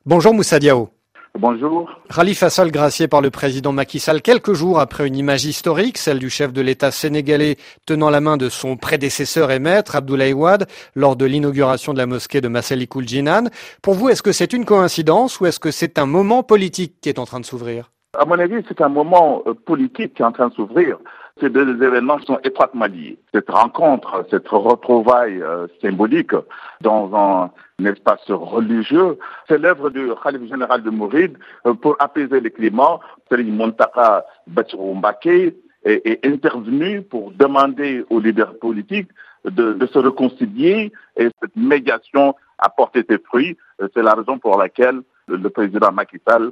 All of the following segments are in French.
Bonjour Moussa Diaw. Bonjour. Khalifa Sall gracié par le président Macky Sall quelques jours après une image historique, celle du chef de l'État sénégalais tenant la main de son prédécesseur et maître, Abdoulaye Wade, lors de l'inauguration de la mosquée de Massalikul Jinan. Pour vous, est-ce que c'est une coïncidence ou est-ce que c'est un moment politique qui est en train de s'ouvrir? À mon avis, c'est un moment politique qui est en train de s'ouvrir. Ces deux événements sont étroitement liés. Cette rencontre, cette retrouvaille symbolique dans un espace religieux, c'est l'œuvre du Khalife général de Mouride pour apaiser les climats. Serigne Mountakha Bassirou Mbacké est intervenu pour demander aux leaders politiques de se réconcilier et cette médiation a porté ses fruits. C'est la raison pour laquelle le président Macky Sall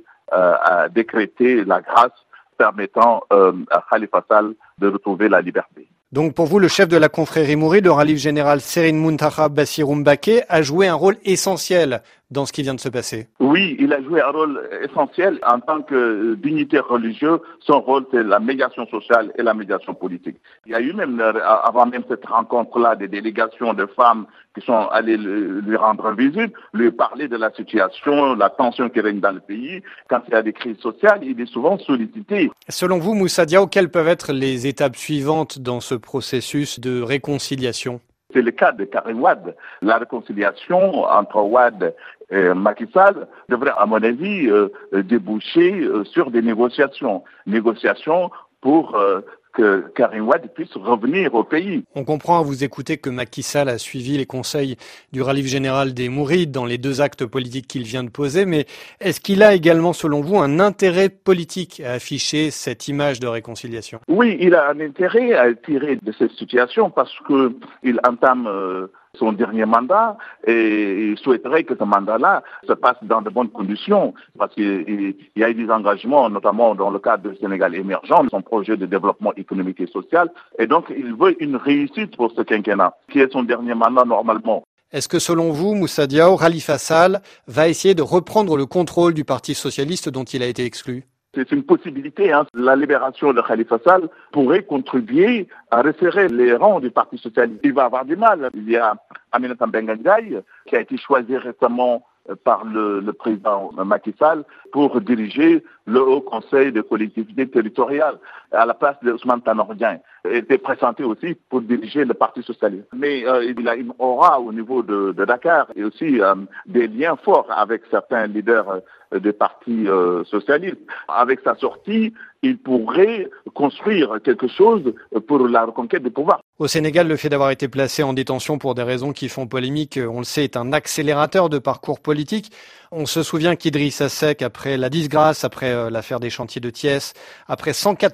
a décrété la grâce permettant à Khalifa Sall de retrouver la liberté. Donc pour vous, le chef de la confrérie mouride, le Khalife général Serigne Mountakha Bassirou Mbacké, a joué un rôle essentiel dans ce qui vient de se passer. Oui, il a joué un rôle essentiel en tant que dignitaire religieux. Son rôle, c'est la médiation sociale et la médiation politique. Il y a eu même, avant même cette rencontre-là, des délégations de femmes qui sont allées lui rendre visite, lui parler de la situation, la tension qui règne dans le pays. Quand il y a des crises sociales, il est souvent sollicité. Selon vous, Moussa Diaw, quelles peuvent être les étapes suivantes dans ce processus de réconciliation? C'est le cas de Karim Wade. La réconciliation entre Wade et Macky Sall devrait, à mon avis, déboucher sur des négociations. Négociations pour que Karim Wade puisse revenir au pays. On comprend à vous écouter que Macky Sall a suivi les conseils du Khalife général des Mourides dans les deux actes politiques qu'il vient de poser, mais est-ce qu'il a également, selon vous, un intérêt politique à afficher cette image de réconciliation? Oui, il a un intérêt à tirer de cette situation parce qu'il entame son dernier mandat et il souhaiterait que ce mandat-là se passe dans de bonnes conditions parce qu'il y a eu des engagements, notamment dans le cadre du Sénégal émergent, son projet de développement économique et social. Et donc, il veut une réussite pour ce quinquennat, qui est son dernier mandat normalement. Est-ce que selon vous, Moussa Diaw, Khalifa Sall va essayer de reprendre le contrôle du Parti socialiste dont il a été exclu? C'est une possibilité. La libération de Khalifa Sall pourrait contribuer à resserrer les rangs du Parti socialiste. Il va avoir du mal. Il y a Aminata Mbengue Ndiaye qui a été choisi récemment par le président Macky Sall pour diriger le Haut Conseil des collectivités territoriales à la place de Ousmane Tanor Dieng. Il était pressenti aussi pour diriger le Parti socialiste. Mais il a une aura au niveau de Dakar et aussi des liens forts avec certains leaders des partis socialistes. Avec sa sortie, il pourrait construire quelque chose pour la reconquête du pouvoir. Au Sénégal, le fait d'avoir été placé en détention pour des raisons qui font polémique, on le sait, est un accélérateur de parcours politique. On se souvient qu'Idrissa Seck, après la disgrâce, après l'affaire des chantiers de Thiès, après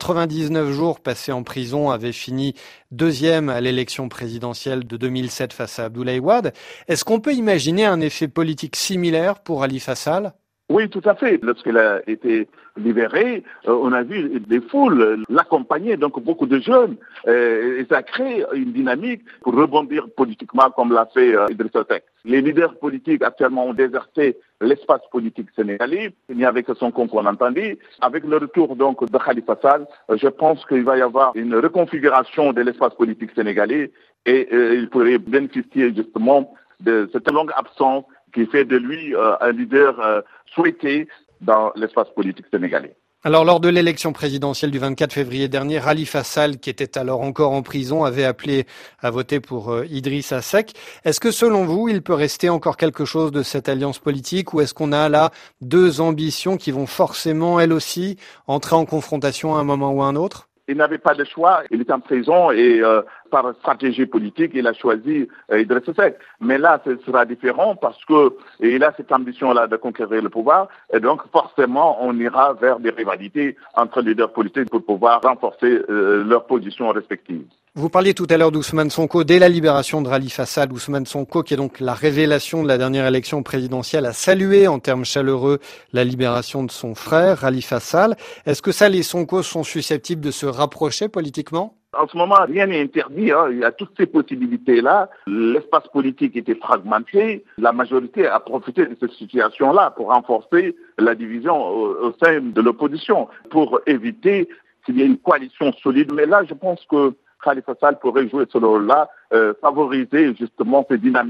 199 jours passés en prison, avait fini deuxième à l'élection présidentielle de 2007 face à Abdoulaye Wade. Est-ce qu'on peut imaginer un effet politique similaire pour Khalifa Sall? Oui, tout à fait. Lorsqu'il a été libéré, on a vu des foules l'accompagner, donc beaucoup de jeunes. Et ça crée une dynamique pour rebondir politiquement comme l'a fait Idrissa Seck. Les leaders politiques actuellement ont déserté l'espace politique sénégalais. Il n'y avait que son compte qu'on entendait. Avec le retour donc de Khalifa Sall, je pense qu'il va y avoir une reconfiguration de l'espace politique sénégalais et il pourrait bénéficier justement de cette longue absence qui fait de lui un leader souhaité dans l'espace politique sénégalais. Alors, lors de l'élection présidentielle du 24 février dernier, Khalifa Sall, qui était alors encore en prison, avait appelé à voter pour Idrissa Seck. Est-ce que, selon vous, il peut rester encore quelque chose de cette alliance politique ou est-ce qu'on a là deux ambitions qui vont forcément, elles aussi, entrer en confrontation à un moment ou à un autre? Il n'avait pas de choix, il est en prison et par stratégie politique, il a choisi Idrissa Seck. Mais là, ce sera différent parce qu'il a cette ambition-là de conquérir le pouvoir et donc forcément, on ira vers des rivalités entre leaders politiques pour pouvoir renforcer leurs positions respectives. Vous parliez tout à l'heure d'Ousmane Sonko. Dès la libération de Khalifa Sall, Ousmane Sonko, qui est donc la révélation de la dernière élection présidentielle, a salué en termes chaleureux la libération de son frère, Khalifa Sall. Est-ce que Sall et Sonko sont susceptibles de se rapprocher politiquement? En ce moment, rien n'est interdit. Il y a toutes ces possibilités-là. L'espace politique était fragmenté. La majorité a profité de cette situation-là pour renforcer la division au sein de l'opposition, pour éviter qu'il y ait une coalition solide. Mais là, je pense que Khalifa Sall pourrait jouer ce rôle-là, favoriser justement ces dynamiques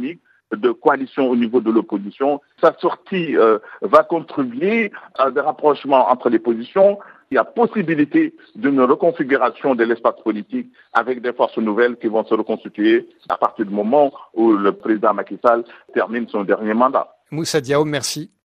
de coalition au niveau de l'opposition. Sa sortie va contribuer à des rapprochements entre les positions. Il y a possibilité d'une reconfiguration de l'espace politique avec des forces nouvelles qui vont se reconstituer à partir du moment où le président Macky Sall termine son dernier mandat. Moussa Diaw, merci.